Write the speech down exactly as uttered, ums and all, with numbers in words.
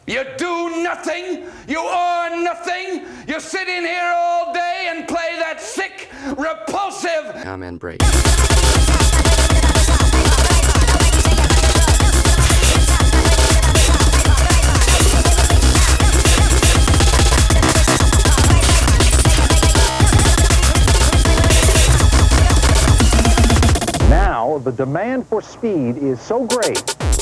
You do nothing, you earn nothing, you sit in here all day and play that sick, repulsive Come and break. Now, the demand for speed is so great